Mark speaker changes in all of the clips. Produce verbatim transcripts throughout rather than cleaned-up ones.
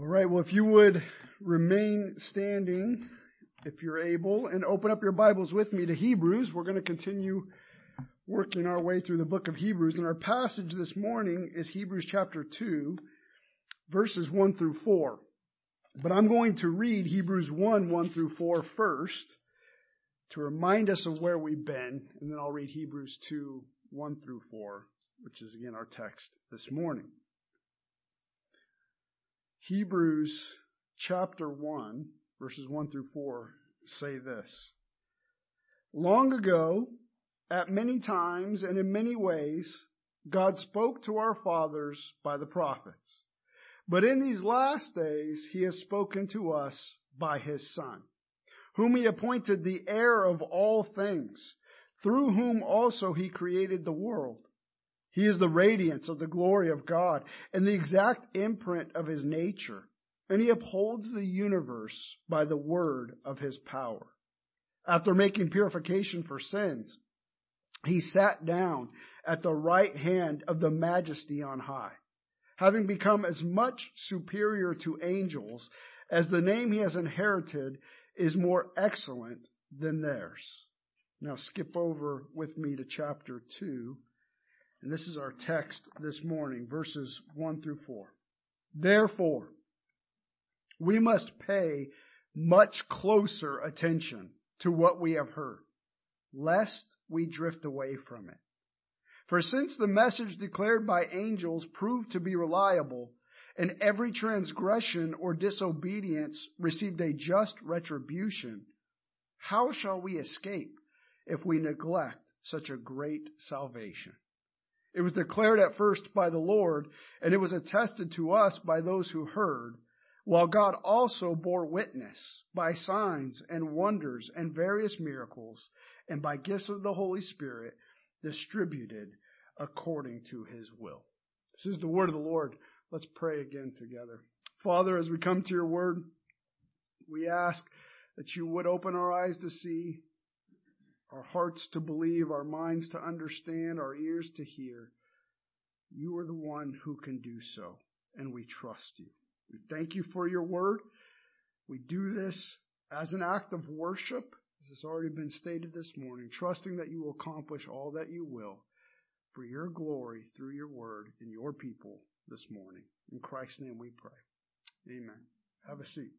Speaker 1: All right, well, if you would remain standing, if you're able, and open up your Bibles with me to Hebrews. We're going to continue working our way through the book of Hebrews. And our passage this morning is Hebrews chapter two, verses one through four. But I'm going to read Hebrews one, one through four first to remind us of where we've been. And then I'll read Hebrews two, one through four, which is again our text this morning. Hebrews chapter one, verses one through four say this. Long ago, at many times and in many ways, God spoke to our fathers by the prophets. But in these last days, He has spoken to us by His Son, whom He appointed the heir of all things, through whom also He created the world. He is the radiance of the glory of God and the exact imprint of His nature, and He upholds the universe by the word of His power. After making purification for sins, He sat down at the right hand of the Majesty on high, having become as much superior to angels as the name He has inherited is more excellent than theirs. Now skip over with me to chapter two. And this is our text this morning, verses one through four. Therefore, we must pay much closer attention to what we have heard, lest we drift away from it. For since the message declared by angels proved to be reliable, and every transgression or disobedience received a just retribution, how shall we escape if we neglect such a great salvation? It was declared at first by the Lord, and it was attested to us by those who heard, while God also bore witness by signs and wonders and various miracles, and by gifts of the Holy Spirit distributed according to His will. This is the word of the Lord. Let's pray again together. Father, as we come to your word, we ask that you would open our eyes to see, our hearts to believe, our minds to understand, our ears to hear. You are the one who can do so, and we trust you. We thank you for your word. We do this as an act of worship, as has already been stated this morning, trusting that you will accomplish all that you will for your glory through your word and your people this morning. In Christ's name we pray. Amen. Have a seat.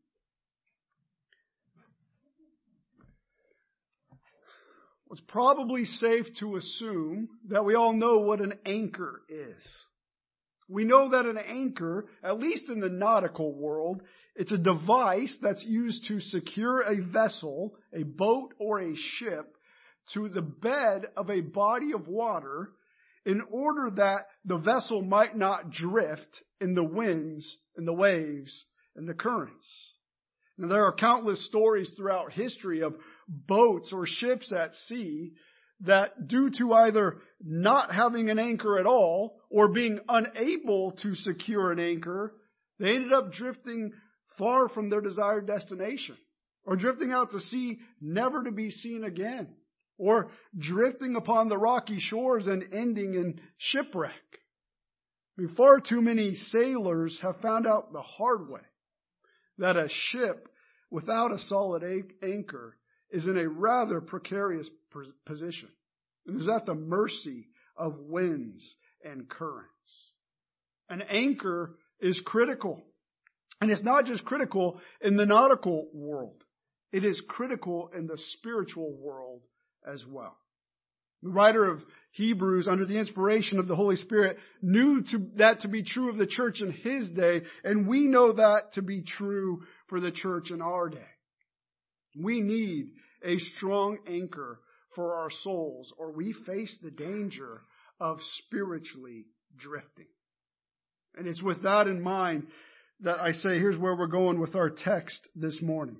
Speaker 1: It's probably safe to assume that we all know what an anchor is. We know that an anchor, at least in the nautical world, it's a device that's used to secure a vessel, a boat or a ship, to the bed of a body of water in order that the vessel might not drift in the winds and the waves and the currents. Now, there are countless stories throughout history of boats or ships at sea that, due to either not having an anchor at all or being unable to secure an anchor, they ended up drifting far from their desired destination, or drifting out to sea never to be seen again, or drifting upon the rocky shores and ending in shipwreck. I mean, far too many sailors have found out the hard way that a ship without a solid anchor is in a rather precarious position and is at the mercy of winds and currents. An anchor is critical. And it's not just critical in the nautical world. It is critical in the spiritual world as well. The writer of Hebrews, under the inspiration of the Holy Spirit, knew to, that to be true of the church in his day, and we know that to be true for the church in our day. We need a strong anchor for our souls, or we face the danger of spiritually drifting. And it's with that in mind that I say, here's where we're going with our text this morning.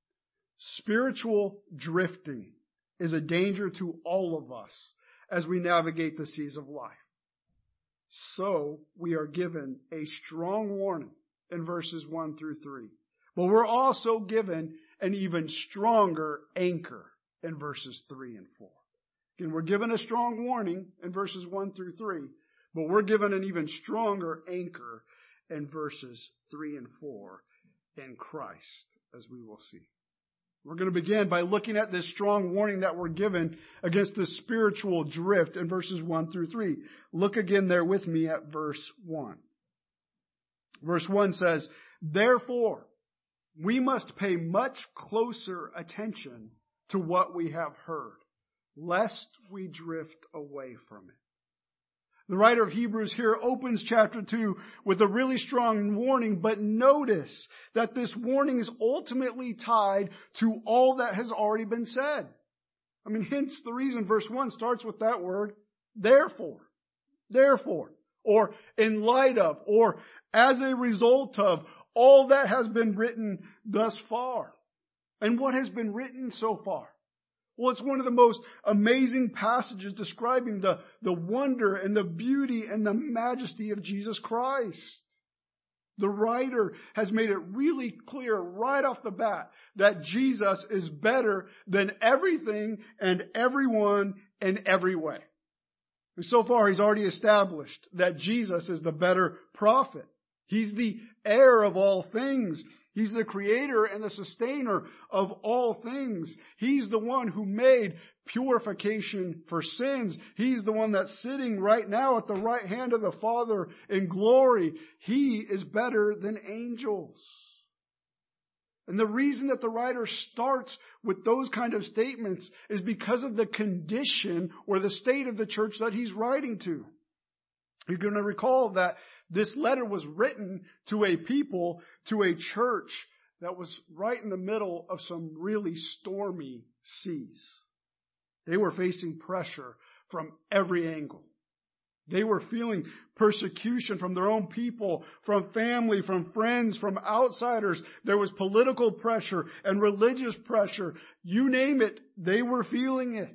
Speaker 1: Spiritual drifting is a danger to all of us as we navigate the seas of life. So we are given a strong warning in verses one through three. But we're also given an even stronger anchor in verses three and four. Again, we're given a strong warning in verses one through three, but we're given an even stronger anchor in verses three and four in Christ, as we will see. We're going to begin by looking at this strong warning that we're given against the spiritual drift in verses one through three. Look again there with me at verse one. Verse one says, "Therefore, we must pay much closer attention to what we have heard, lest we drift away from it." The writer of Hebrews here opens chapter two with a really strong warning, but notice that this warning is ultimately tied to all that has already been said. I mean, hence the reason verse one starts with that word, therefore. Therefore, or in light of, or as a result of all that has been written thus far. And what has been written so far? Well, it's one of the most amazing passages describing the, the wonder and the beauty and the majesty of Jesus Christ. The writer has made it really clear right off the bat that Jesus is better than everything and everyone in every way. And so far, he's already established that Jesus is the better prophet. He's the heir of all things. He's the creator and the sustainer of all things. He's the one who made purification for sins. He's the one that's sitting right now at the right hand of the Father in glory. He is better than angels. And the reason that the writer starts with those kind of statements is because of the condition or the state of the church that he's writing to. You're going to recall that this letter was written to a people, to a church that was right in the middle of some really stormy seas. They were facing pressure from every angle. They were feeling persecution from their own people, from family, from friends, from outsiders. There was political pressure and religious pressure. You name it, they were feeling it.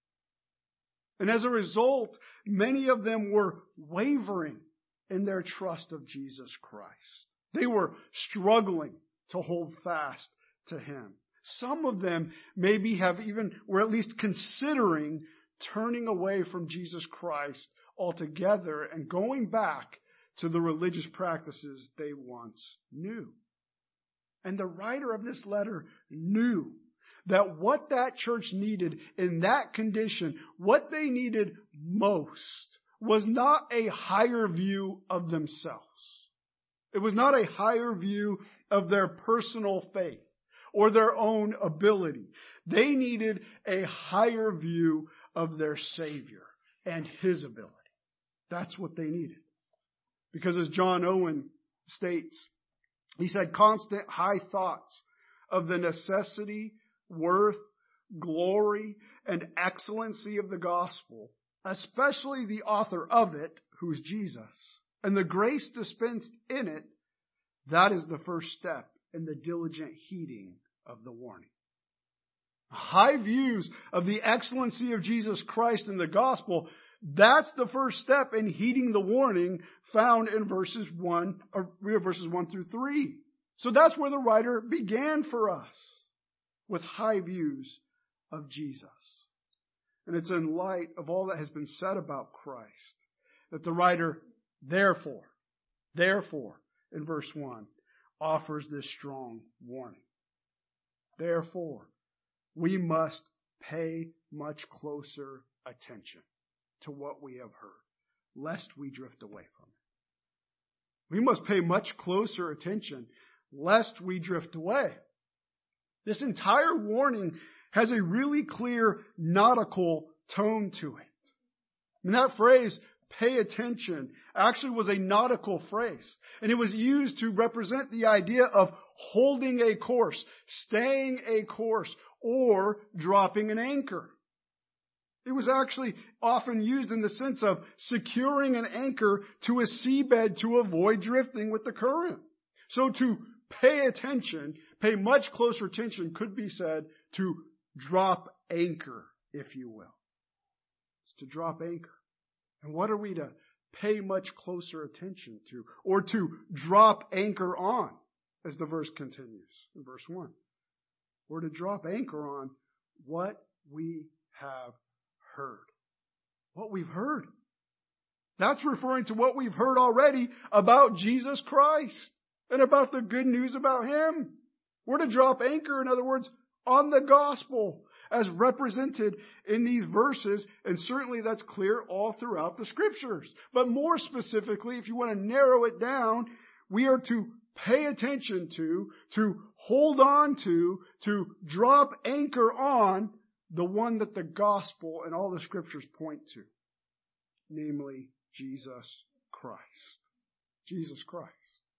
Speaker 1: And as a result, many of them were wavering in their trust of Jesus Christ. They were struggling to hold fast to Him. Some of them maybe have even, or at least considering turning away from Jesus Christ altogether and going back to the religious practices they once knew. And the writer of this letter knew that what that church needed in that condition, what they needed most, was not a higher view of themselves. It was not a higher view of their personal faith or their own ability. They needed a higher view of their Savior and His ability. That's what they needed. Because as John Owen states, he said, constant high thoughts of the necessity, worth, glory, and excellency of the gospel, especially the author of it, who's Jesus, and the grace dispensed in it, that is the first step in the diligent heeding of the warning. High views of the excellency of Jesus Christ and the gospel, that's the first step in heeding the warning found in verses one, or verses one through three. So that's where the writer began for us, with high views of Jesus. And it's in light of all that has been said about Christ that the writer, therefore, therefore, in verse one, offers this strong warning. Therefore, we must pay much closer attention to what we have heard, lest we drift away from it. We must pay much closer attention, lest we drift away. This entire warning has a really clear nautical tone to it. And that phrase, pay attention, actually was a nautical phrase. And it was used to represent the idea of holding a course, staying a course, or dropping an anchor. It was actually often used in the sense of securing an anchor to a seabed to avoid drifting with the current. So to pay attention, pay much closer attention, could be said to drop anchor, if you will. It's to drop anchor. And what are we to pay much closer attention to? Or to drop anchor on, as the verse continues in verse one. We're to drop anchor on what we have heard. What we've heard. That's referring to what we've heard already about Jesus Christ and about the good news about Him. We're to drop anchor, in other words, on the gospel as represented in these verses, and certainly that's clear all throughout the Scriptures. But more specifically, if you want to narrow it down, we are to pay attention to, to hold on to, to drop anchor on the one that the gospel and all the Scriptures point to, namely Jesus Christ. Jesus Christ.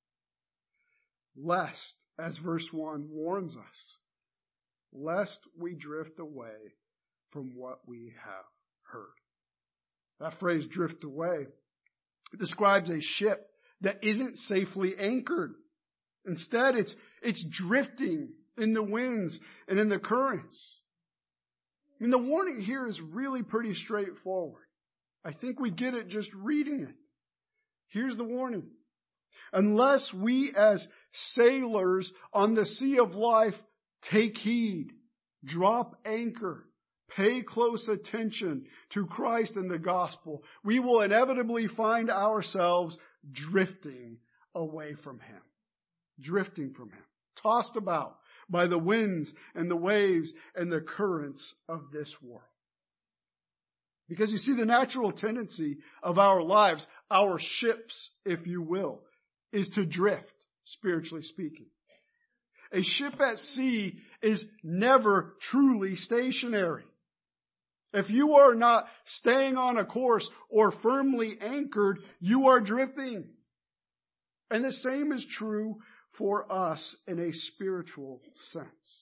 Speaker 1: Lest, as verse one warns us, lest we drift away from what we have heard. That phrase, drift away, describes a ship that isn't safely anchored. Instead, it's, it's drifting in the winds and in the currents. I mean, the warning here is really pretty straightforward. I think we get it just reading it. Here's the warning. Unless we as sailors on the sea of life take heed, drop anchor, pay close attention to Christ and the gospel, we will inevitably find ourselves drifting away from Him. Drifting from Him. Tossed about by the winds and the waves and the currents of this world. Because you see, the natural tendency of our lives, our ships, if you will, is to drift, spiritually speaking. A ship at sea is never truly stationary. If you are not staying on a course or firmly anchored, you are drifting. And the same is true for us in a spiritual sense.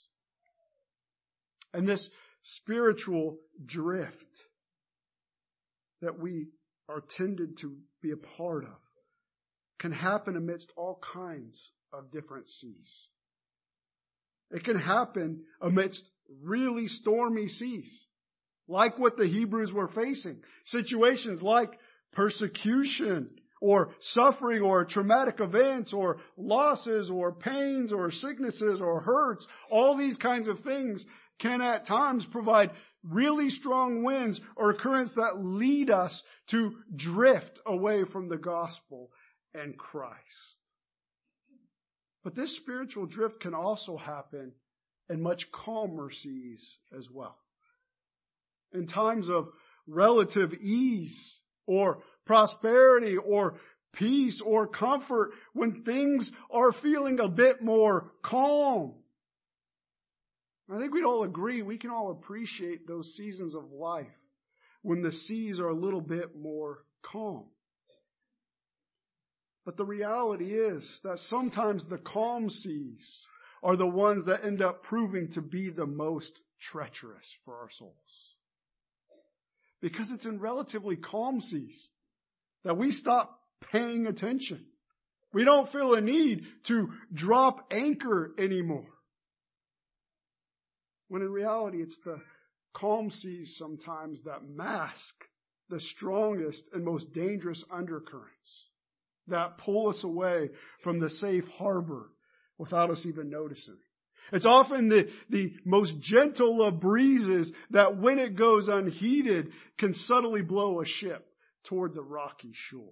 Speaker 1: And this spiritual drift that we are tended to be a part of can happen amidst all kinds of different seas. It can happen amidst really stormy seas, like what the Hebrews were facing. Situations like persecution or suffering or traumatic events or losses or pains or sicknesses or hurts. All these kinds of things can at times provide really strong winds or currents that lead us to drift away from the gospel and Christ. But this spiritual drift can also happen in much calmer seas as well. In times of relative ease or prosperity or peace or comfort, when things are feeling a bit more calm. I think we'd all agree, we can all appreciate those seasons of life when the seas are a little bit more calm. But the reality is that sometimes the calm seas are the ones that end up proving to be the most treacherous for our souls. Because it's in relatively calm seas that we stop paying attention. We don't feel a need to drop anchor anymore. When in reality, it's the calm seas sometimes that mask the strongest and most dangerous undercurrents that pull us away from the safe harbor without us even noticing. It's often the, the most gentle of breezes that when it goes unheeded can subtly blow a ship toward the rocky shore.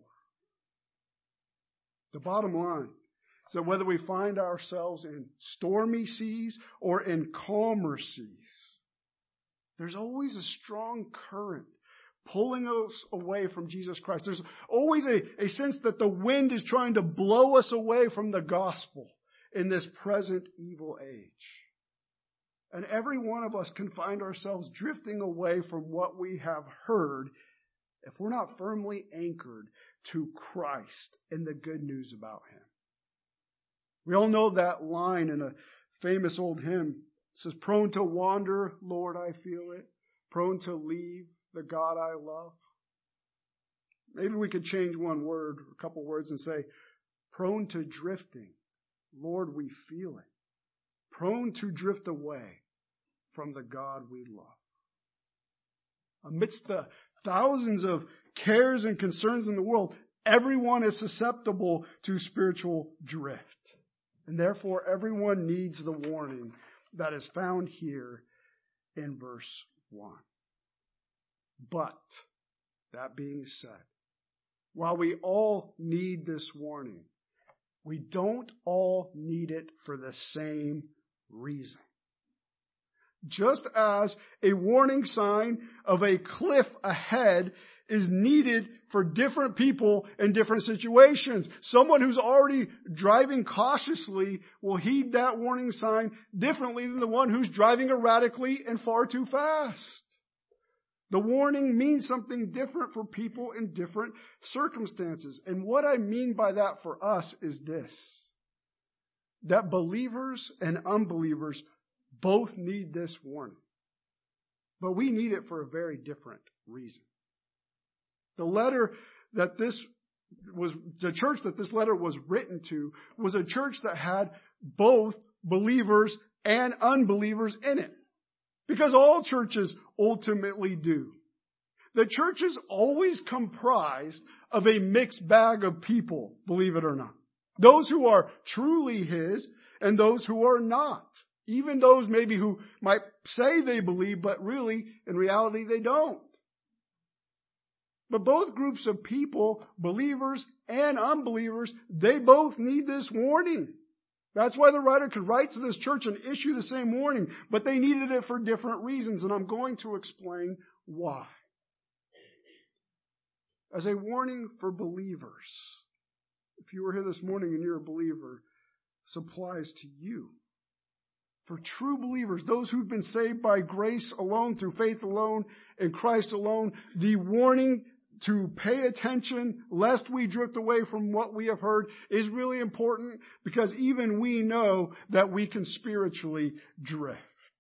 Speaker 1: The bottom line is that whether we find ourselves in stormy seas or in calmer seas, there's always a strong current pulling us away from Jesus Christ. There's always a, a sense that the wind is trying to blow us away from the gospel in this present evil age. And every one of us can find ourselves drifting away from what we have heard if we're not firmly anchored to Christ and the good news about Him. We all know that line in a famous old hymn. It says, "Prone to wander, Lord, I feel it. Prone to leave the God I love." Maybe we could change one word, or a couple words, and say, prone to drifting, Lord, we feel it. Prone to drift away from the God we love. Amidst the thousands of cares and concerns in the world, everyone is susceptible to spiritual drift. And therefore, everyone needs the warning that is found here in verse one. But, that being said, while we all need this warning, we don't all need it for the same reason. Just as a warning sign of a cliff ahead is needed for different people in different situations. Someone who's already driving cautiously will heed that warning sign differently than the one who's driving erratically and far too fast. The warning means something different for people in different circumstances. And what I mean by that for us is this: that believers and unbelievers both need this warning. But we need it for a very different reason. The letter that this was, the church that this letter was written to was a church that had both believers and unbelievers in it. Because all churches ultimately do. The church is always comprised of a mixed bag of people, believe it or not. Those who are truly His and those who are not. Even those maybe who might say they believe, but really, in reality, they don't. But both groups of people, believers and unbelievers, they both need this warning. That's why the writer could write to this church and issue the same warning, but they needed it for different reasons, and I'm going to explain why. As a warning for believers, if you were here this morning and you're a believer, this applies to you. For true believers, those who've been saved by grace alone, through faith alone, in Christ alone, the warning to pay attention lest we drift away from what we have heard is really important, because even we know that we can spiritually drift.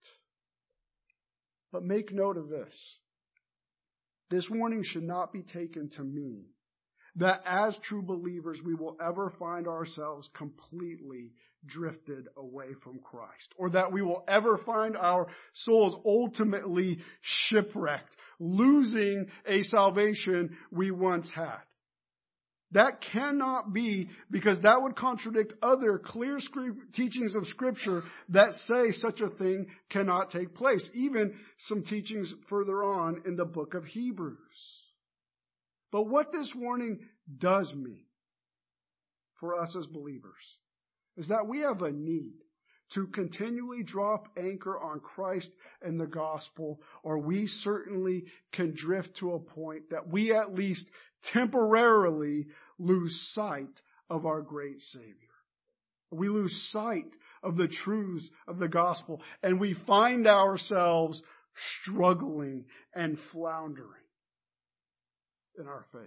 Speaker 1: But make note of this. This warning should not be taken to mean that as true believers we will ever find ourselves completely drifted away from Christ, or that we will ever find our souls ultimately shipwrecked, losing a salvation we once had. That cannot be, because that would contradict other clear teachings of Scripture that say such a thing cannot take place. Even some teachings further on in the book of Hebrews. But what this warning does mean for us as believers is that we have a need to continually drop anchor on Christ and the gospel, or we certainly can drift to a point that we at least temporarily lose sight of our great Savior. We lose sight of the truths of the gospel, and we find ourselves struggling and floundering in our faith.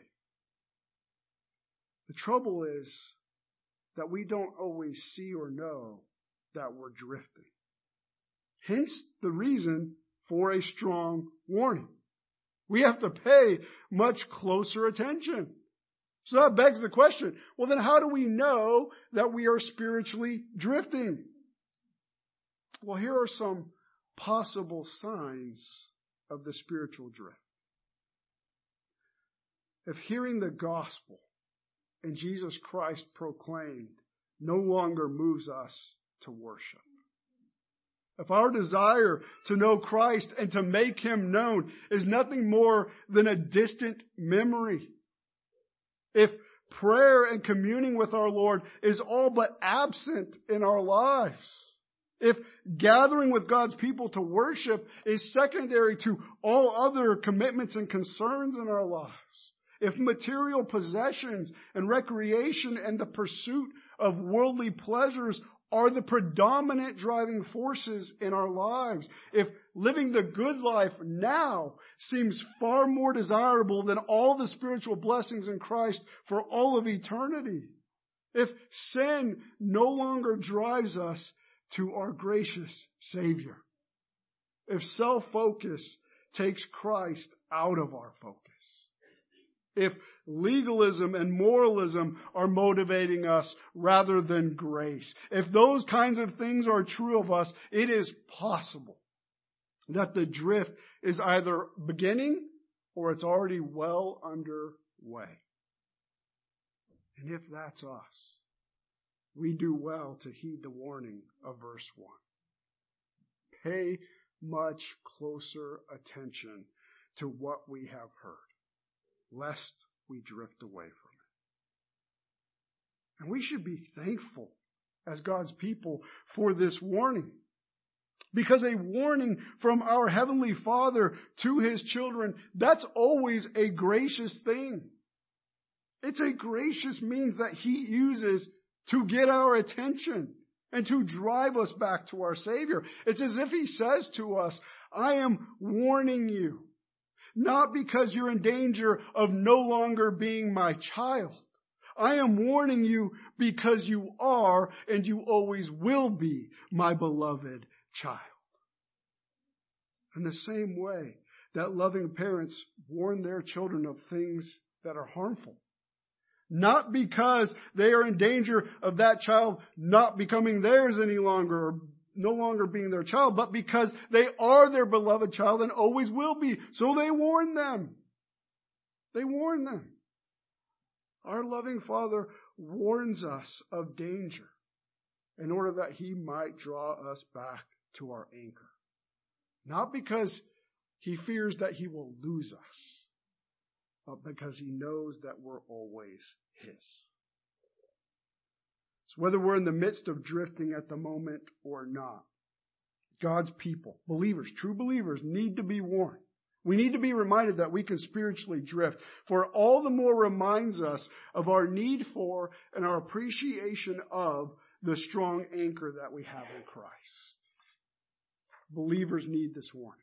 Speaker 1: The trouble is that we don't always see or know that we're drifting. Hence the reason for a strong warning. We have to pay much closer attention. So that begs the question, well then how do we know that we are spiritually drifting? Well, here are some possible signs of the spiritual drift. If hearing the gospel and Jesus Christ proclaimed no longer moves us to worship. If our desire to know Christ and to make Him known is nothing more than a distant memory. If prayer and communing with our Lord is all but absent in our lives. If gathering with God's people to worship is secondary to all other commitments and concerns in our lives. If material possessions and recreation and the pursuit of worldly pleasures are the predominant driving forces in our lives. If living the good life now seems far more desirable than all the spiritual blessings in Christ for all of eternity. If sin no longer drives us to our gracious Savior. If self-focus takes Christ out of our focus. If legalism and moralism are motivating us rather than grace. If those kinds of things are true of us, it is possible that the drift is either beginning or it's already well underway. And if that's us, we do well to heed the warning of verse one. Pay much closer attention to what we have heard, lest we drift away from it. And we should be thankful as God's people for this warning. Because a warning from our Heavenly Father to His children, that's always a gracious thing. It's a gracious means that He uses to get our attention and to drive us back to our Savior. It's as if He says to us, I am warning you, not because you're in danger of no longer being my child. I am warning you because you are and you always will be my beloved child. In the same way that loving parents warn their children of things that are harmful. Not because they are in danger of that child not becoming theirs any longer or no longer being their child, but because they are their beloved child and always will be. So they warn them. They warn them. Our loving Father warns us of danger in order that He might draw us back to our anchor. Not because He fears that He will lose us, but because He knows that we're always His. So whether we're in the midst of drifting at the moment or not, God's people, believers, true believers, need to be warned. We need to be reminded that we can spiritually drift, for it all the more reminds us of our need for and our appreciation of the strong anchor that we have in Christ. Believers need this warning.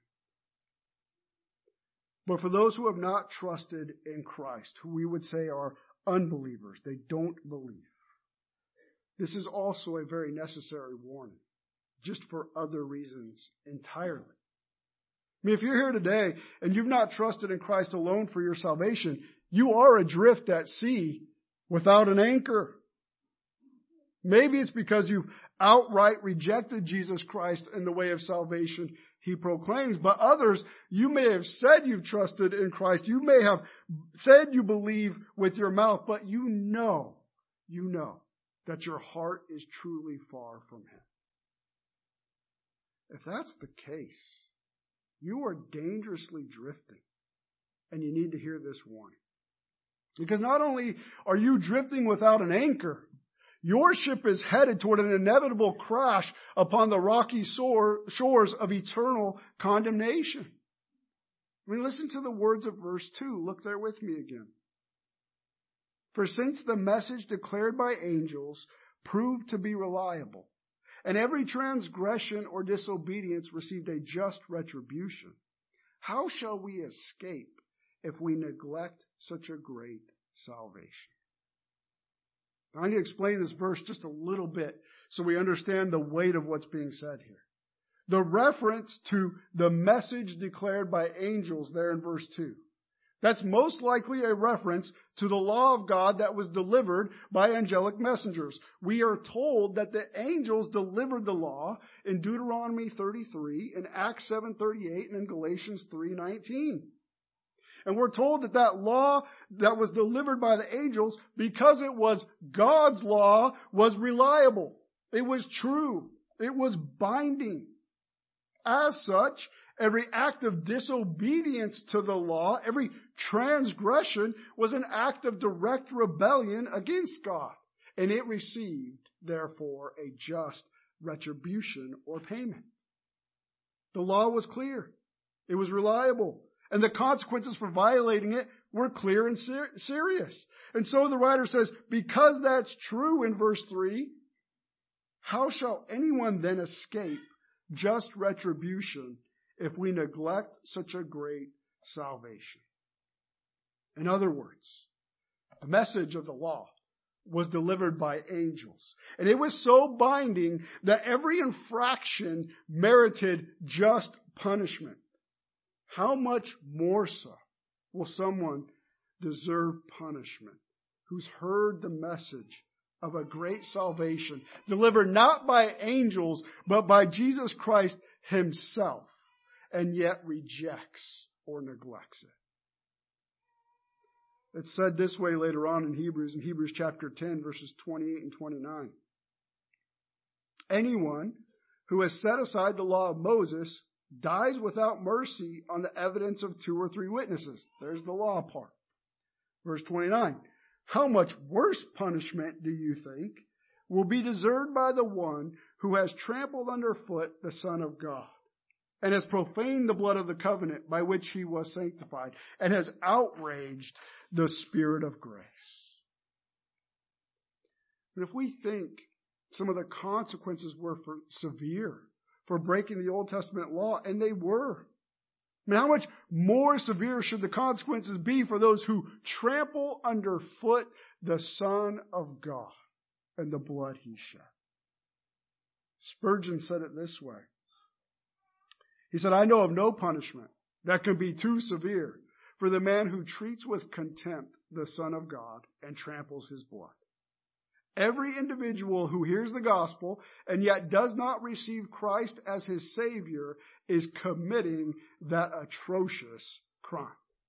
Speaker 1: But for those who have not trusted in Christ, who we would say are unbelievers, they don't believe, this is also a very necessary warning, just for other reasons entirely. I mean, if you're here today and you've not trusted in Christ alone for your salvation, you are adrift at sea without an anchor. Maybe it's because you've outright rejected Jesus Christ in the way of salvation He proclaims. But others, you may have said you've trusted in Christ. You may have said you believe with your mouth, but you know, you know that your heart is truly far from Him. If that's the case, you are dangerously drifting, and you need to hear this warning. Because not only are you drifting without an anchor, your ship is headed toward an inevitable crash upon the rocky shores of eternal condemnation. I mean, listen to the words of verse two. Look there with me again. For since the message declared by angels proved to be reliable, and every transgression or disobedience received a just retribution, how shall we escape if we neglect such a great salvation? I need to explain this verse just a little bit so we understand the weight of what's being said here. The reference to the message declared by angels there in verse two. That's most likely a reference to the law of God that was delivered by angelic messengers. We are told that the angels delivered the law in Deuteronomy thirty-three, in Acts seven thirty-eight, and in Galatians three nineteen. And we're told that that law that was delivered by the angels, because it was God's law, was reliable. It was true. It was binding. As such, every act of disobedience to the law, every transgression, was an act of direct rebellion against God. And it received, therefore, a just retribution or payment. The law was clear. It was reliable. And the consequences for violating it were clear and ser- serious. And so the writer says, because that's true in verse three, how shall anyone then escape just retribution if we neglect such a great salvation? In other words, the message of the law was delivered by angels. And it was so binding that every infraction merited just punishment. How much more so will someone deserve punishment who's heard the message of a great salvation delivered not by angels, but by Jesus Christ Himself, and yet rejects or neglects it? It's said this way later on in Hebrews, in Hebrews chapter ten, verses twenty-eight and twenty-nine. Anyone who has set aside the law of Moses dies without mercy on the evidence of two or three witnesses. There's the law part. Verse twenty-nine. How much worse punishment do you think will be deserved by the one who has trampled underfoot the Son of God, and has profaned the blood of the covenant by which he was sanctified, and has outraged the Spirit of grace? And if we think some of the consequences were for severe for breaking the Old Testament law, and they were. I mean, how much more severe should the consequences be for those who trample underfoot the Son of God and the blood he shed? Spurgeon said it this way. He said, I know of no punishment that can be too severe for the man who treats with contempt the Son of God and tramples his blood. Every individual who hears the gospel and yet does not receive Christ as his Savior is committing that atrocious crime.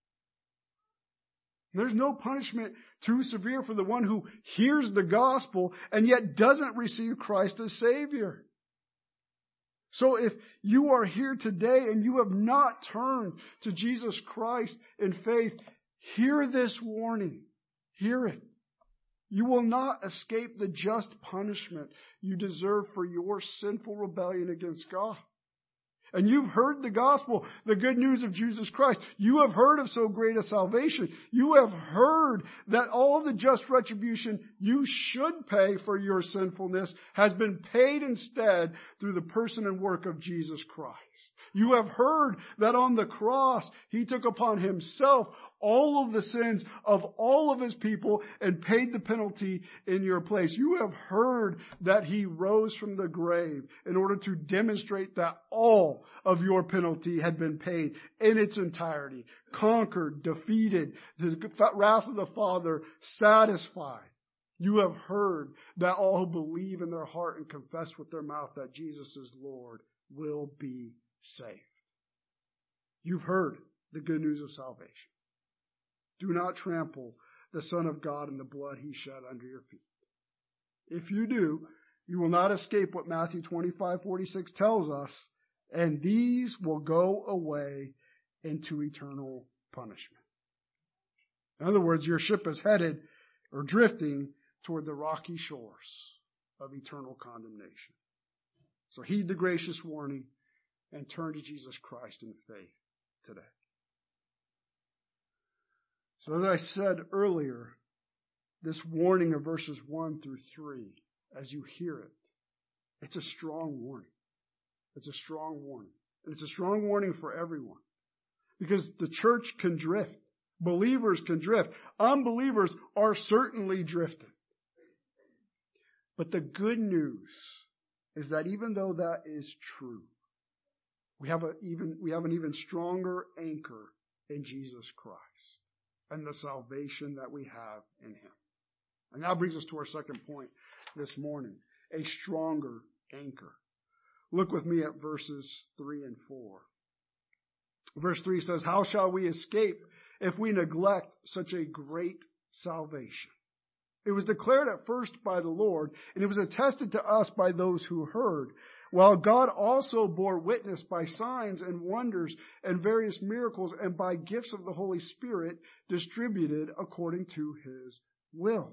Speaker 1: There's no punishment too severe for the one who hears the gospel and yet doesn't receive Christ as Savior. So if you are here today and you have not turned to Jesus Christ in faith, hear this warning. Hear it. You will not escape the just punishment you deserve for your sinful rebellion against God. And you've heard the gospel, the good news of Jesus Christ. You have heard of so great a salvation. You have heard that all the just retribution you should pay for your sinfulness has been paid instead through the person and work of Jesus Christ. You have heard that on the cross, he took upon himself all of the sins of all of his people and paid the penalty in your place. You have heard that he rose from the grave in order to demonstrate that all of your penalty had been paid in its entirety, conquered, defeated, the wrath of the Father satisfied. You have heard that all who believe in their heart and confess with their mouth that Jesus is Lord will be saved. You've heard the good news of salvation. Do not trample the Son of God and the blood he shed under your feet. If you do, you will not escape what Matthew twenty-five forty-six tells us, and these will go away into eternal punishment. In other words, your ship is headed or drifting toward the rocky shores of eternal condemnation. So heed the gracious warning and turn to Jesus Christ in faith today. So as I said earlier, this warning of verses one through three, as you hear it, it's a strong warning. It's a strong warning. And it's a strong warning for everyone. Because the church can drift. Believers can drift. Unbelievers are certainly drifting. But the good news is that even though that is true, we have a even we have an even stronger anchor in Jesus Christ and the salvation that we have in him. And that brings us to our second point this morning, a stronger anchor. Look with me at verses three and four. Verse three says, how shall we escape if we neglect such a great salvation? It was declared at first by the Lord, and it was attested to us by those who heard, while God also bore witness by signs and wonders and various miracles and by gifts of the Holy Spirit distributed according to his will.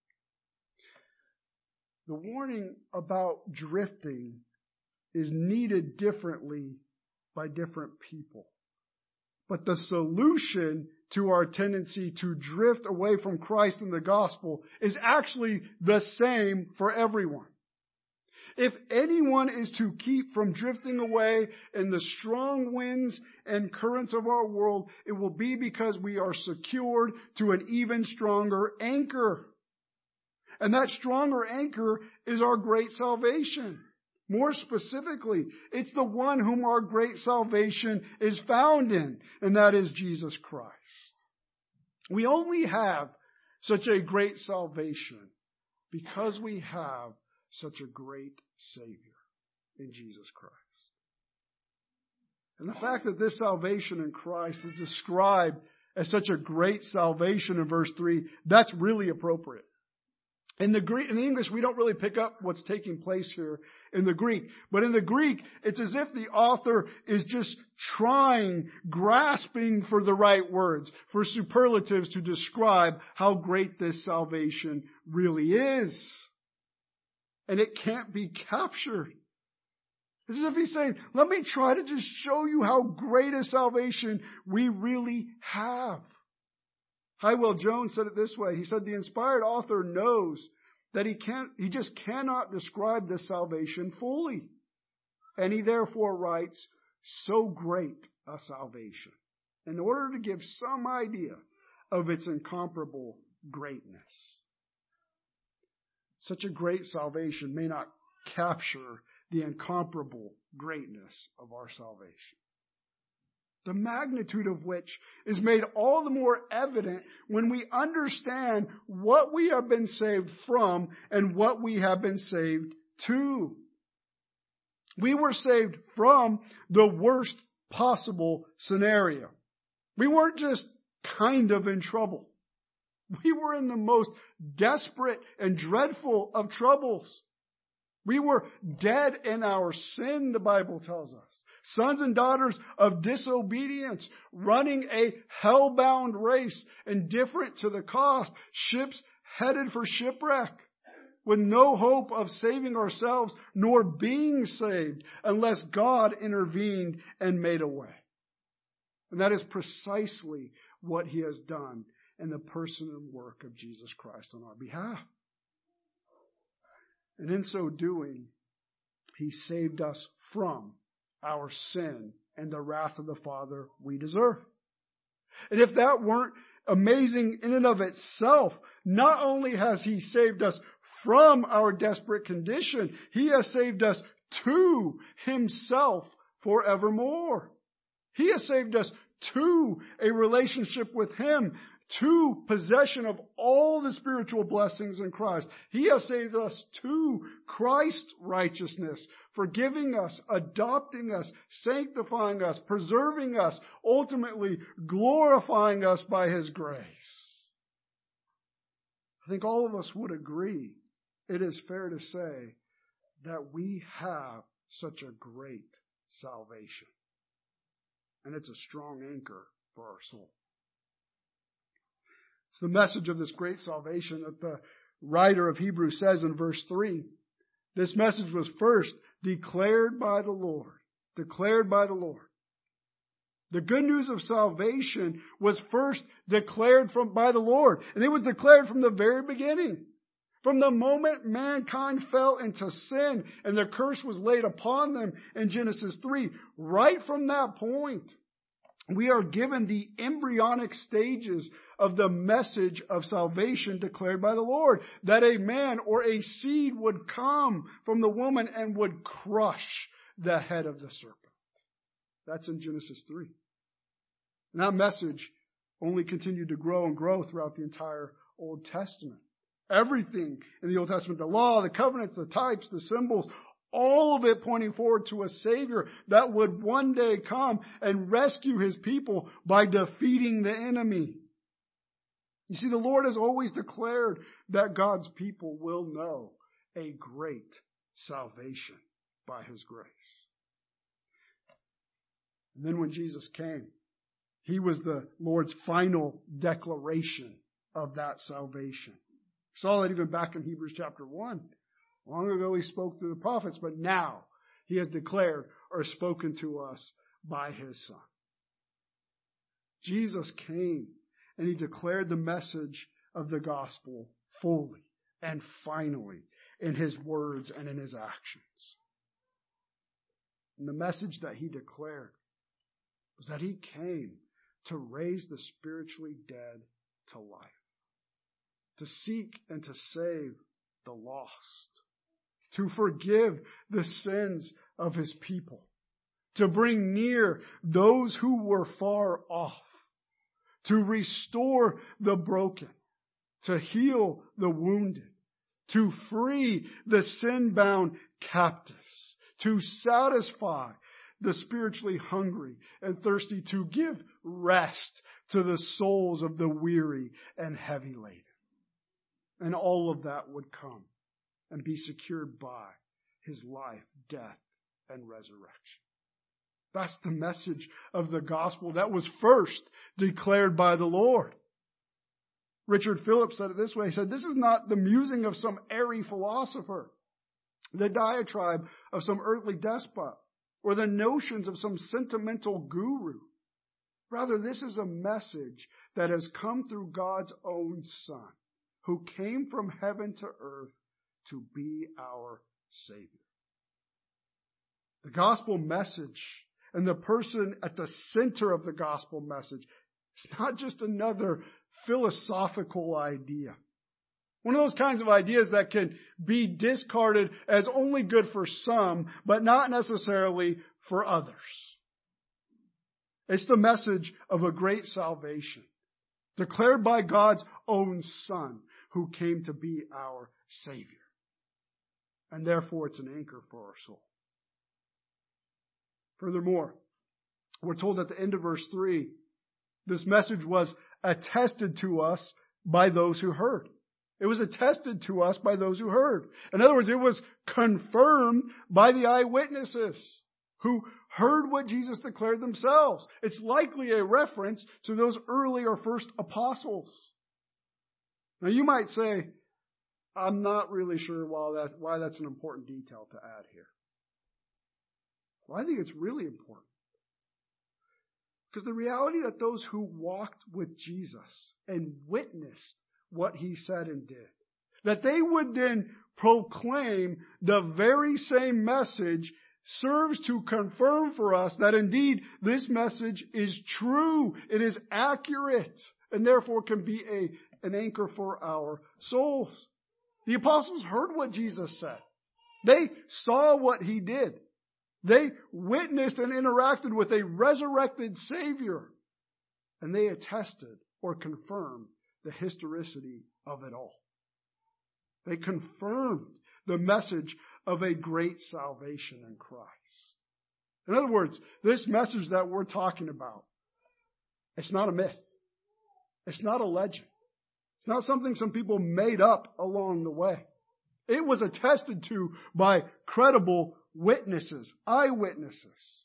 Speaker 1: The warning about drifting is needed differently by different people. But the solution to our tendency to drift away from Christ and the gospel is actually the same for everyone. If anyone is to keep from drifting away in the strong winds and currents of our world, it will be because we are secured to an even stronger anchor. And that stronger anchor is our great salvation. More specifically, it's the one whom our great salvation is found in, and that is Jesus Christ. We only have such a great salvation because we have such a great Savior in Jesus Christ. And the fact that this salvation in Christ is described as such a great salvation in verse three, that's really appropriate. In the Greek, in the English, we don't really pick up what's taking place here in the Greek. But in the Greek, it's as if the author is just trying, grasping for the right words, for superlatives to describe how great this salvation really is. And it can't be captured. It's as if he's saying, let me try to just show you how great a salvation we really have. Hywell Jones said it this way. He said, the inspired author knows that he can't, he just cannot describe this salvation fully. And he therefore writes, so great a salvation, in order to give some idea of its incomparable greatness. Such a great salvation may not capture the incomparable greatness of our salvation, the magnitude of which is made all the more evident when we understand what we have been saved from and what we have been saved to. We were saved from the worst possible scenario. We weren't just kind of in trouble. We were in the most desperate and dreadful of troubles. We were dead in our sin, the Bible tells us. Sons and daughters of disobedience, running a hell-bound race, indifferent to the cost, ships headed for shipwreck, with no hope of saving ourselves nor being saved unless God intervened and made a way. And that is precisely what He has done in the person and work of Jesus Christ on our behalf. And in so doing, He saved us from our sin and the wrath of the Father we deserve. And if that weren't amazing in and of itself, not only has He saved us from our desperate condition, He has saved us to Himself forevermore. He has saved us to a relationship with Him, to possession of all the spiritual blessings in Christ. He has saved us to Christ's righteousness, forgiving us, adopting us, sanctifying us, preserving us, ultimately glorifying us by His grace. I think all of us would agree, it is fair to say that we have such a great salvation. And it's a strong anchor for our soul. It's the message of this great salvation that the writer of Hebrews says in verse three. This message was first declared by the Lord. Declared by the Lord. The good news of salvation was first declared from by the Lord. And it was declared from the very beginning. From the moment mankind fell into sin and the curse was laid upon them in Genesis three, right from that point, we are given the embryonic stages of the message of salvation declared by the Lord. That a man or a seed would come from the woman and would crush the head of the serpent. That's in Genesis three. And that message only continued to grow and grow throughout the entire Old Testament. Everything in the Old Testament, the law, the covenants, the types, the symbols, all of it pointing forward to a Savior that would one day come and rescue His people by defeating the enemy. You see, the Lord has always declared that God's people will know a great salvation by His grace. And then when Jesus came, He was the Lord's final declaration of that salvation. We saw that even back in Hebrews chapter one. Long ago He spoke to the prophets, but now He has declared or spoken to us by His Son. Jesus came and He declared the message of the gospel fully and finally in His words and in His actions. And the message that He declared was that He came to raise the spiritually dead to life, to seek and to save the lost, to forgive the sins of His people, to bring near those who were far off, to restore the broken, to heal the wounded, to free the sin-bound captives, to satisfy the spiritually hungry and thirsty, to give rest to the souls of the weary and heavy laden. And all of that would come and be secured by his life, death, and resurrection. That's the message of the gospel that was first declared by the Lord. Richard Phillips said it this way. He said, this is not the musing of some airy philosopher, the diatribe of some earthly despot, or the notions of some sentimental guru. Rather, this is a message that has come through God's own Son, who came from heaven to earth to be our Savior. The gospel message and the person at the center of the gospel message, it's not just another philosophical idea. One of those kinds of ideas that can be discarded as only good for some, but not necessarily for others. It's the message of a great salvation, declared by God's own Son, who came to be our Savior. And therefore, it's an anchor for our soul. Furthermore, we're told at the end of verse three, this message was attested to us by those who heard. It was attested to us by those who heard. In other words, it was confirmed by the eyewitnesses who heard what Jesus declared themselves. It's likely a reference to those early or first apostles. Now you might say, I'm not really sure why, that, why that's an important detail to add here. Well, I think it's really important. Because the reality that those who walked with Jesus and witnessed what he said and did, that they would then proclaim the very same message, serves to confirm for us that indeed this message is true, it is accurate, and therefore can be a, an anchor for our souls. The apostles heard what Jesus said. They saw what he did. They witnessed and interacted with a resurrected Savior. And they attested or confirmed the historicity of it all. They confirmed the message of a great salvation in Christ. In other words, this message that we're talking about, it's not a myth. It's not a legend. It's not something some people made up along the way. It was attested to by credible witnesses, eyewitnesses.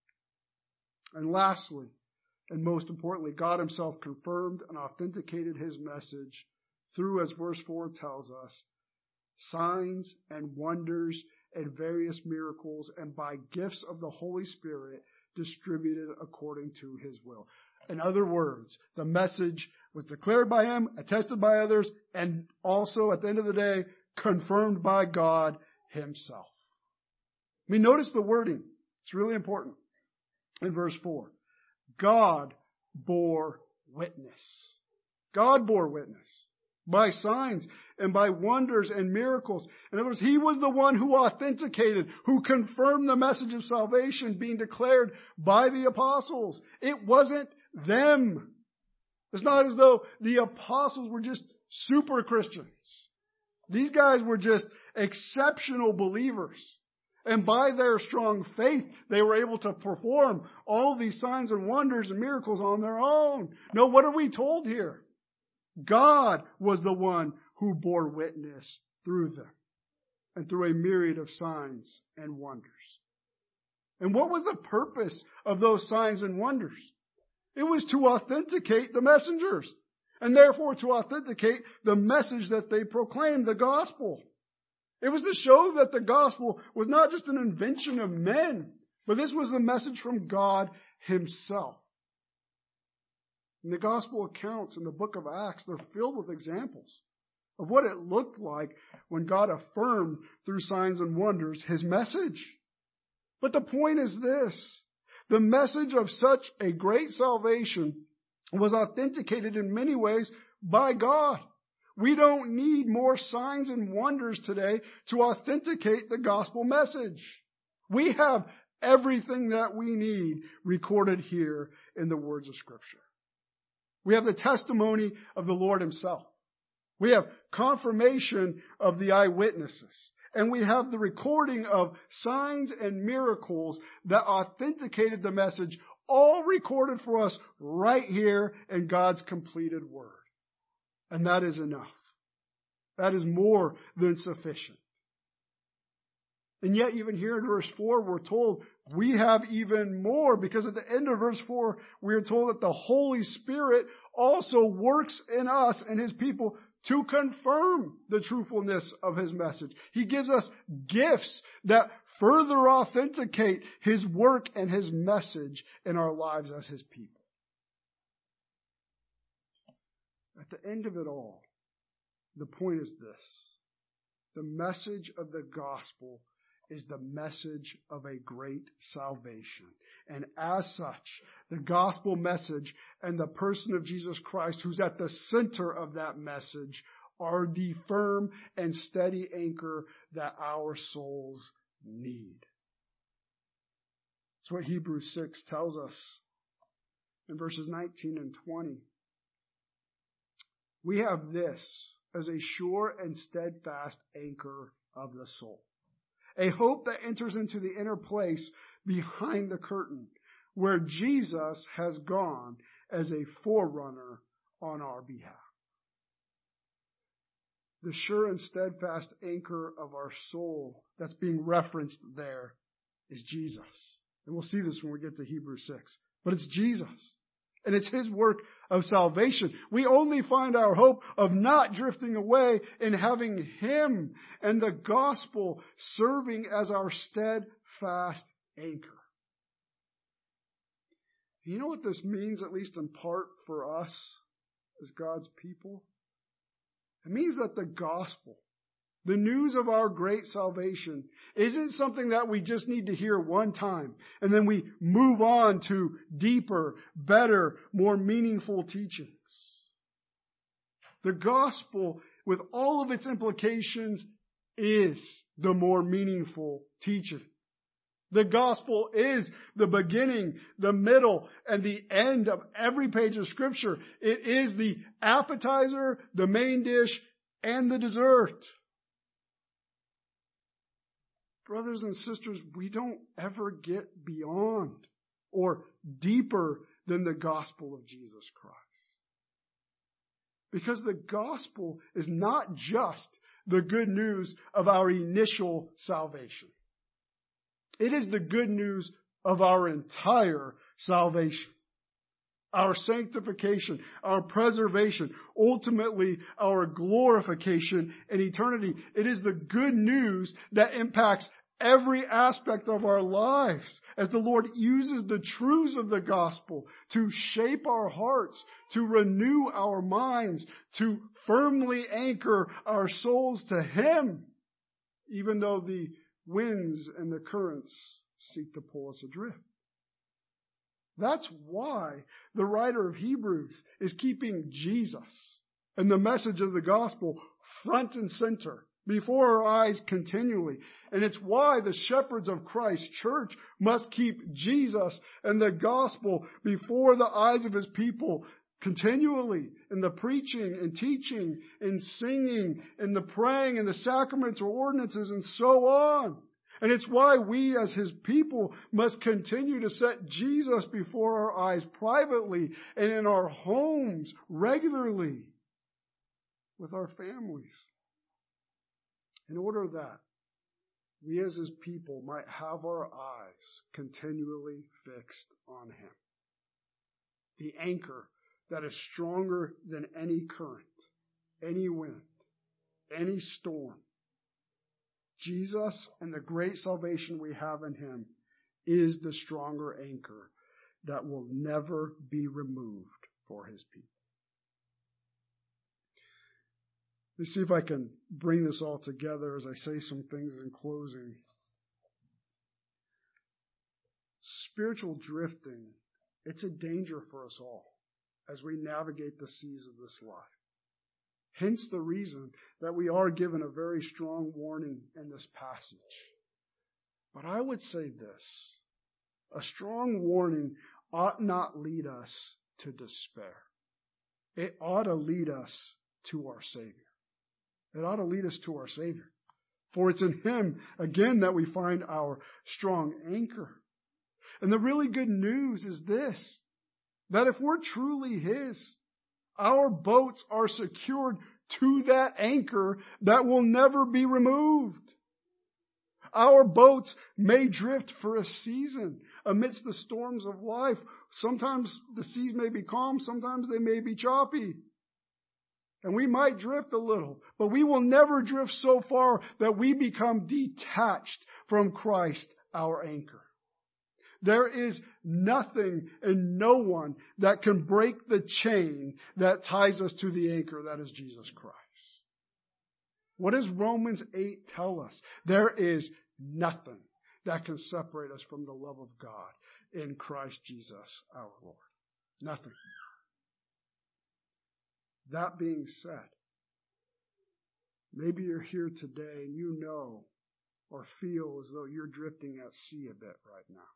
Speaker 1: And lastly, and most importantly, God himself confirmed and authenticated his message through, as verse four tells us, signs and wonders and various miracles, and by gifts of the Holy Spirit distributed according to his will. In other words, the message was declared by him, attested by others, and also at the end of the day, confirmed by God himself. I mean, notice the wording. It's really important. In verse four, God bore witness. God bore witness by signs and by wonders and miracles. In other words, he was the one who authenticated, who confirmed the message of salvation being declared by the apostles. It wasn't them. It's not as though the apostles were just super Christians. These guys were just exceptional believers. And by their strong faith, they were able to perform all these signs and wonders and miracles on their own. No, what are we told here? God was the one who bore witness through them and through a myriad of signs and wonders. And what was the purpose of those signs and wonders? It was to authenticate the messengers and therefore to authenticate the message that they proclaimed, the gospel. It was to show that the gospel was not just an invention of men, but this was the message from God himself. And the gospel accounts in the book of Acts, they're filled with examples of what it looked like when God affirmed through signs and wonders his message. But the point is this: the message of such a great salvation was authenticated in many ways by God. We don't need more signs and wonders today to authenticate the gospel message. We have everything that we need recorded here in the words of Scripture. We have the testimony of the Lord himself. We have confirmation of the eyewitnesses. And we have the recording of signs and miracles that authenticated the message, all recorded for us right here in God's completed word. And that is enough. That is more than sufficient. And yet, even here in verse four, we're told we have even more, because at the end of verse four, we are told that the Holy Spirit also works in us and His people to confirm the truthfulness of His message. He gives us gifts that further authenticate His work and His message in our lives as His people. At the end of it all, the point is this: the message of the gospel is the message of a great salvation. And as such, the gospel message and the person of Jesus Christ, who's at the center of that message, are the firm and steady anchor that our souls need. That's what Hebrews six tells us in verses nineteen and twenty. We have this as a sure and steadfast anchor of the soul. A hope that enters into the inner place behind the curtain, where Jesus has gone as a forerunner on our behalf. The sure and steadfast anchor of our soul that's being referenced there is Jesus. And we'll see this when we get to Hebrews six. But it's Jesus. And it's His work of salvation. We only find our hope of not drifting away in having Him and the gospel serving as our steadfast anchor. You know what this means, at least in part for us as God's people? It means that the gospel, the news of our great salvation, isn't something that we just need to hear one time and then we move on to deeper, better, more meaningful teachings. The gospel, with all of its implications, is the more meaningful teaching. The gospel is the beginning, the middle, and the end of every page of Scripture. It is the appetizer, the main dish, and the dessert. Brothers and sisters, we don't ever get beyond or deeper than the gospel of Jesus Christ. Because the gospel is not just the good news of our initial salvation. It is the good news of our entire salvation. Our sanctification, our preservation, ultimately our glorification in eternity. It is the good news that impacts every aspect of our lives as the Lord uses the truths of the gospel to shape our hearts, to renew our minds, to firmly anchor our souls to Him, even though the winds and the currents seek to pull us adrift. That's why the writer of Hebrews is keeping Jesus and the message of the gospel front and center before our eyes continually. And it's why the shepherds of Christ's church must keep Jesus and the gospel before the eyes of His people continually in the preaching and teaching and singing and the praying and the sacraments or ordinances and so on. And it's why we as His people must continue to set Jesus before our eyes privately and in our homes regularly with our families. In order that we as His people might have our eyes continually fixed on Him. The anchor that is stronger than any current, any wind, any storm. Jesus and the great salvation we have in Him is the stronger anchor that will never be removed for His people. Let's see if I can bring this all together as I say some things in closing. Spiritual drifting, it's a danger for us all as we navigate the seas of this life. Hence the reason that we are given a very strong warning in this passage. But I would say this: a strong warning ought not lead us to despair. It ought to lead us to our Savior. It ought to lead us to our Savior. For it's in Him, again, that we find our strong anchor. And the really good news is this: that if we're truly His, our boats are secured to that anchor that will never be removed. Our boats may drift for a season amidst the storms of life. Sometimes the seas may be calm, sometimes they may be choppy. And we might drift a little, but we will never drift so far that we become detached from Christ, our anchor. There is nothing and no one that can break the chain that ties us to the anchor that is Jesus Christ. What does Romans eight tell us? There is nothing that can separate us from the love of God in Christ Jesus our Lord. Nothing. That being said, maybe you're here today and you know or feel as though you're drifting at sea a bit right now.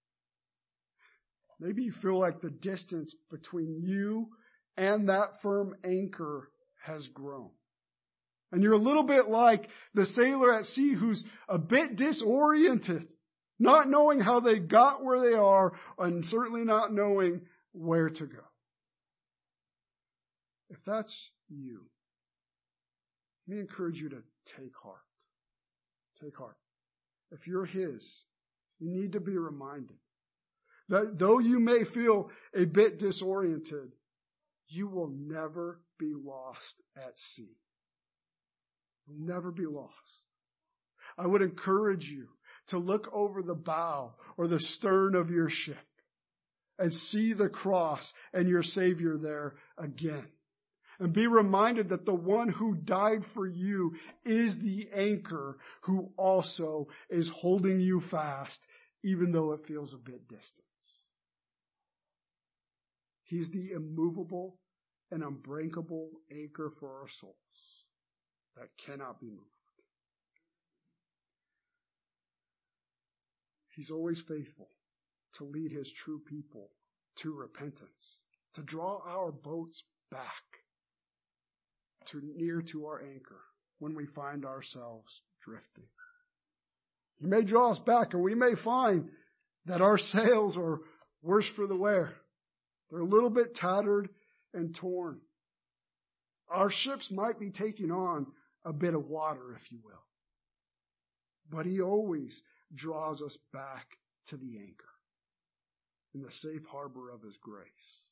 Speaker 1: Maybe you feel like the distance between you and that firm anchor has grown. And you're a little bit like the sailor at sea who's a bit disoriented, not knowing how they got where they are, and certainly not knowing where to go. If that's you, let me encourage you to take heart. Take heart. If you're His, you need to be reminded that though you may feel a bit disoriented, you will never be lost at sea. You'll never be lost. I would encourage you to look over the bow or the stern of your ship and see the cross and your Savior there again. And be reminded that the one who died for you is the anchor who also is holding you fast, even though it feels a bit distant. He's the immovable and unbreakable anchor for our souls that cannot be moved. He's always faithful to lead His true people to repentance, to draw our boats back to near to our anchor when we find ourselves drifting. He may draw us back, and we may find that our sails are worse for the wear. They're a little bit tattered and torn. Our ships might be taking on a bit of water, if you will. But He always draws us back to the anchor in the safe harbor of His grace.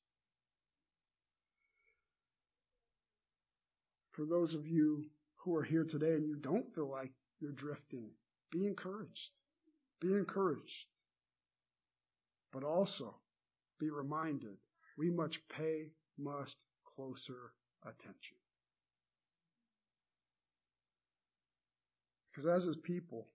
Speaker 1: For those of you who are here today and you don't feel like you're drifting, be encouraged. Be encouraged. But also be reminded we must pay much closer attention. Because as His people,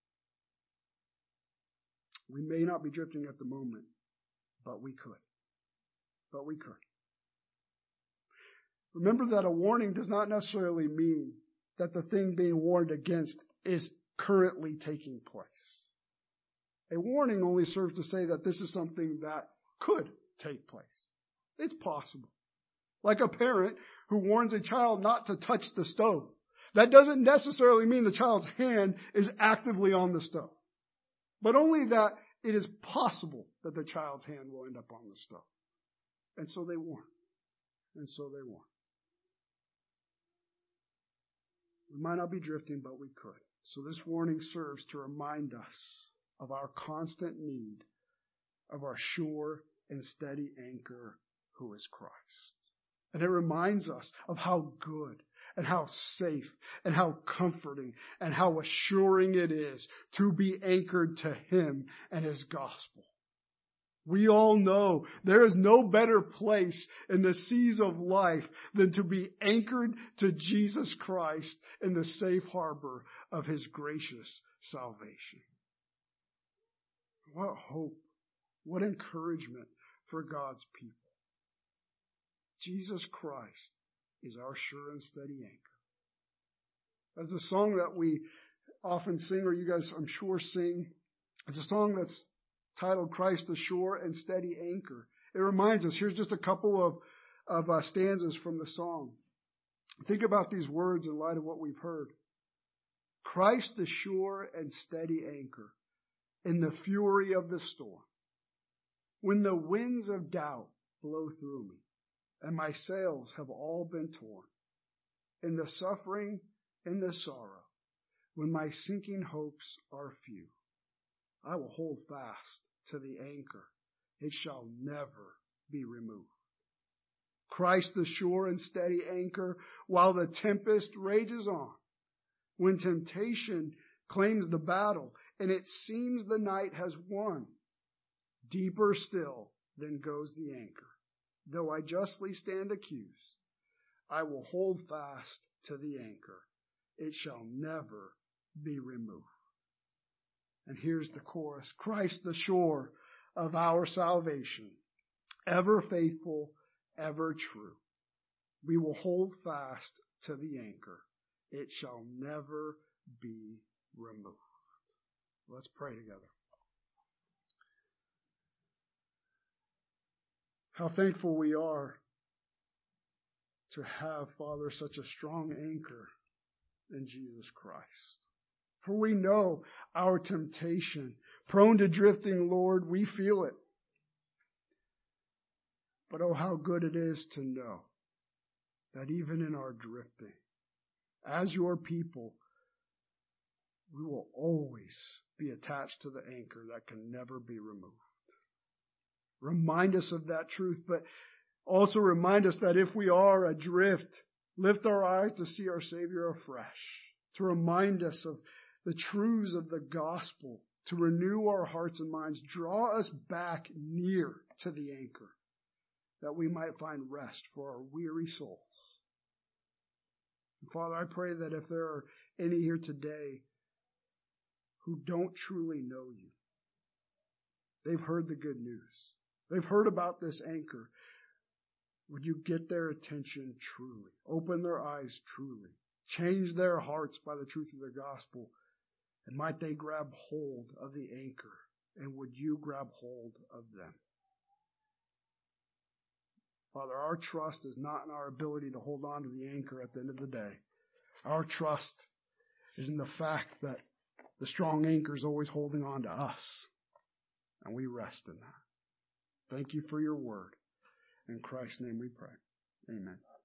Speaker 1: we may not be drifting at the moment, but we could. But we could. Remember that a warning does not necessarily mean that the thing being warned against is currently taking place. A warning only serves to say that this is something that could take place. It's possible. Like a parent who warns a child not to touch the stove. That doesn't necessarily mean the child's hand is actively on the stove, but only that it is possible that the child's hand will end up on the stove. And so they warn. And so they warn. We might not be drifting, but we could. So this warning serves to remind us of our constant need of our sure and steady anchor, who is Christ. And it reminds us of how good and how safe and how comforting and how assuring it is to be anchored to Him and His gospel. We all know there is no better place in the seas of life than to be anchored to Jesus Christ in the safe harbor of His gracious salvation. What hope, what encouragement for God's people. Jesus Christ is our sure and steady anchor. As the song that we often sing, or you guys I'm sure sing, it's a song that's titled Christ the Sure and Steady Anchor. It reminds us, here's just a couple of, of uh, stanzas from the song. Think about these words in light of what we've heard. Christ the sure and steady anchor in the fury of the storm. When the winds of doubt blow through me and my sails have all been torn, in the suffering, in the sorrow, when my sinking hopes are few. I will hold fast to the anchor. It shall never be removed. Christ the sure and steady anchor while the tempest rages on. When temptation claims the battle and it seems the night has won, deeper still then goes the anchor. Though I justly stand accused, I will hold fast to the anchor. It shall never be removed. And here's the chorus. Christ the shore of our salvation, ever faithful, ever true. We will hold fast to the anchor. It shall never be removed. Let's pray together. How thankful we are to have, Father, such a strong anchor in Jesus Christ. For we know our temptation, prone to drifting, Lord, we feel it. But oh, how good it is to know that even in our drifting, as your people, we will always be attached to the anchor that can never be removed. Remind us of that truth, but also remind us that if we are adrift, lift our eyes to see our Savior afresh, to remind us of the truths of the gospel, to renew our hearts and minds, draw us back near to the anchor, that we might find rest for our weary souls. And Father, I pray that if there are any here today who don't truly know you, they've heard the good news. They've heard about this anchor. Would you get their attention truly? Open their eyes truly. Change their hearts by the truth of the gospel. And might they grab hold of the anchor? And would you grab hold of them? Father, our trust is not in our ability to hold on to the anchor at the end of the day. Our trust is in the fact that the strong anchor is always holding on to us. And we rest in that. Thank you for your word. In Christ's name we pray. Amen.